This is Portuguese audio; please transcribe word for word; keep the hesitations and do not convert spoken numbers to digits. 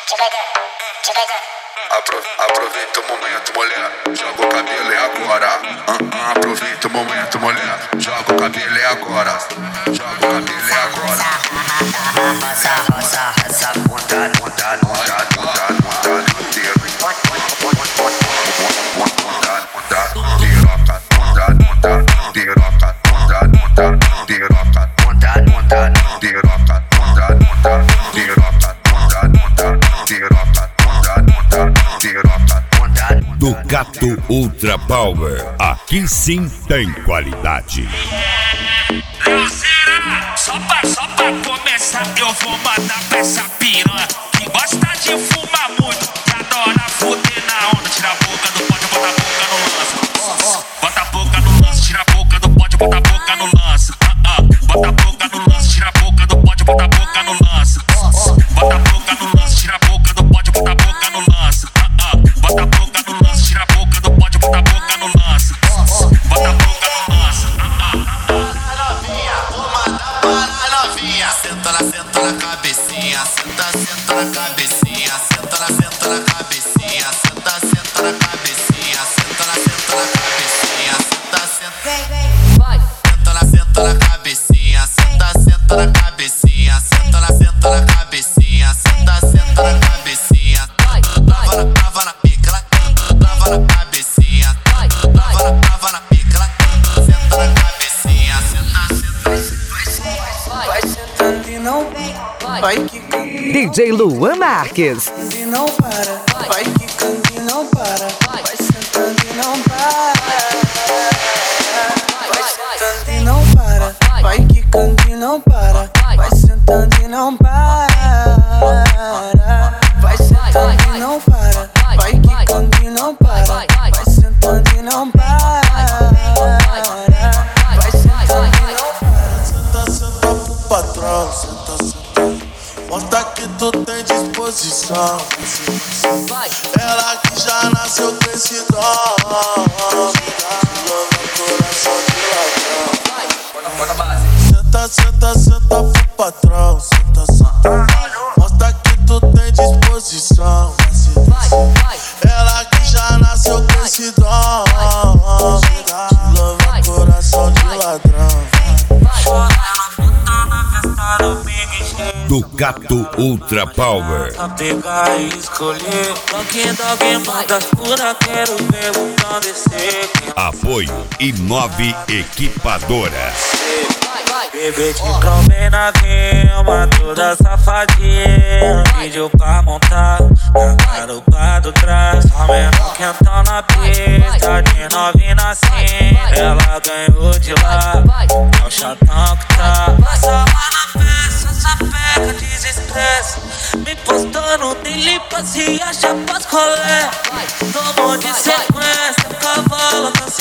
Apro, aproveita o momento, mulher, joga o cabelo e agora. Ah, ah, aproveita o momento, mulher, joga o cabelo e agora. Joga o cabelo e agora. Roça, roça, roça, vontade, vontade, vontade, vontade, vontade inteiro. Vontade, vontade, piroca, vontade, vontade, piroca, vontade, vontade, piroca, vontade, vontade, piroca, vontade, vontade, piroca, vontade, vontade, piroca, vontade, vontade, piroca, vontade. Ducato Ultra Power, aqui sim tem qualidade. Só pra, só pra começar, eu vou mandar pra essa piranha que gosta de fumar muito, que adora fuder na onda. Tira a boca do pode, bota a boca no lance. Bota a boca no lance, tira a boca do pode, bota a boca no lance. Ah, ah. Bota a boca no lance, tira a boca do pode, bota a boca no lance. Bota a boca no lance, tira a boca do pode, bota a boca no lance. Ah, ah. Bota a boca no lance, tira a boca do pode, bota a boca no lance. Bota a boca no lance. Senta na, senta na cabecinha, senta, senta na cabecinha, senta na, senta na cabecinha, senta, senta na cabecinha, senta na, senta na cabecinha, senta, senta. Vai. Senta na, senta na cabecinha, senta, senta na cabecinha, senta na, senta na cabecinha, senta, senta na cabecinha. Trava na, trava na pica, trava na cabecinha, trava na, trava na pica, senta na cabecinha, senta, senta. Vai sentando e não vai quicando. D J Luan Marques. E não para, vai quicando e não para. Vai sentando e não para. Vai sentando e não para. Vai quicando e não para. Vai sentando e não para. Vai sentando e não para. Vai quicando e não para. Vai sentando e não para. Vai sentando e não para. Senta, senta pro patrão, senta, senta. Mostra que tu tem disposição. Ela que já nasceu com esse dom. Te leva coração de ladrão. Senta, senta, senta pro patrão, senta, senta. Mostra que tu tem disposição. Ela que já nasceu com esse dom. Te leva coração de ladrão. Ducato Ultra Power. Pra pegar e escolher, Dunkin' Dog manda pura, quero ver o pão descer. Apoio Imove Equipadora. Bebê te trombei na guima, toda safadinha. Pediu pra montar na garupa do trás. Só mesmo quentão na pista, de novinha assim. Ela ganhou de lá, é o chatão que tá. Passa lá na peça, essa pega desestressa. Me postando, tem limpa, se acha pras colé. Tomou de sequência, cavalo, tá